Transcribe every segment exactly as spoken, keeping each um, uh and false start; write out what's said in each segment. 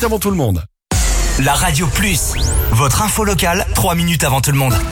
Avant tout le monde. La Radio Plus, votre info locale, trois minutes avant tout le monde.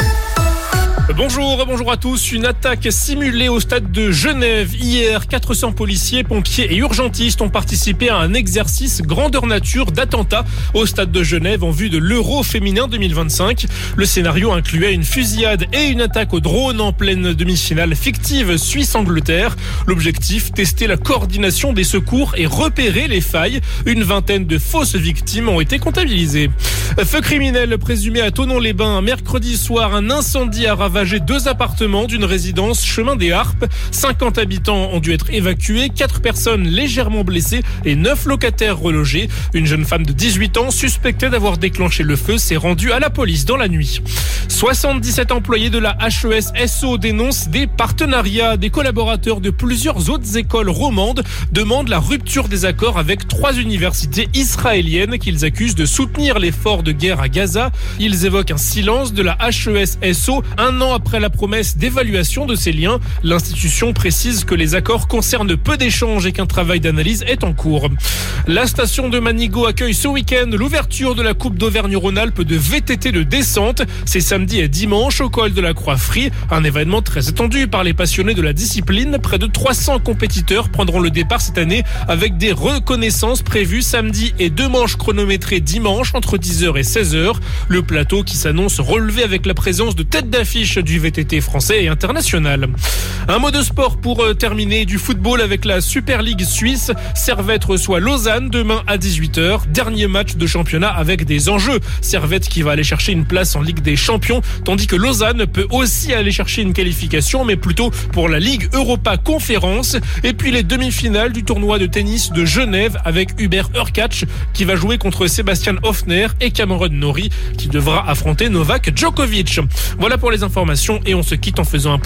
Bonjour, bonjour à tous. Une attaque simulée au stade de Genève. Hier, quatre cents policiers, pompiers et urgentistes ont participé à un exercice grandeur nature d'attentat au stade de Genève en vue de l'Euro féminin deux mille vingt-cinq. Le scénario incluait une fusillade et une attaque au drone en pleine demi-finale fictive Suisse-Angleterre. L'objectif, tester la coordination des secours et repérer les failles. Une vingtaine de fausses victimes ont été comptabilisées. Feu criminel présumé à Thonon-les-Bains. Mercredi soir, un incendie a ravagé deux appartements d'une résidence chemin des Harpes. cinquante habitants ont dû être évacués, quatre personnes légèrement blessées et neuf locataires relogés. Une jeune femme de dix-huit ans suspectée d'avoir déclenché le feu s'est rendue à la police dans la nuit. soixante-dix-sept employés de la H E S S O dénoncent des partenariats. Des collaborateurs de plusieurs autres écoles romandes demandent la rupture des accords avec trois universités israéliennes qu'ils accusent de soutenir l'effort de guerre à Gaza. Ils évoquent un silence de la H E S S O un an après la promesse d'évaluation de ces liens. L'institution précise que les accords concernent peu d'échanges et qu'un travail d'analyse est en cours. La station de Manigot accueille ce week-end l'ouverture de la Coupe d'Auvergne-Rhône-Alpes de V T T de descente. C'est samedi et dimanche au col de la Croix-Frie. Un événement très attendu par les passionnés de la discipline. Près de trois cents compétiteurs prendront le départ cette année avec des reconnaissances prévues samedi et deux manches chronométrées dimanche entre dix heures et seize heures. Le plateau qui s'annonce relevé avec la présence de têtes d'affiche du V T T français et international. Un mot de sport pour terminer, du football avec la Super League suisse. Servette reçoit Lausanne demain à dix-huit heures. Dernier match de championnat avec des enjeux. Servette qui va aller chercher une place en Ligue des Champions, tandis que Lausanne peut aussi aller chercher une qualification, mais plutôt pour la Ligue Europa Conférence. Et puis les demi-finales du tournoi de tennis de Genève avec Hubert Hurkacz qui va jouer contre Sébastien Hoffner et Cameron Norrie qui devra affronter Novak Djokovic. Voilà pour les informations et on se quitte en faisant un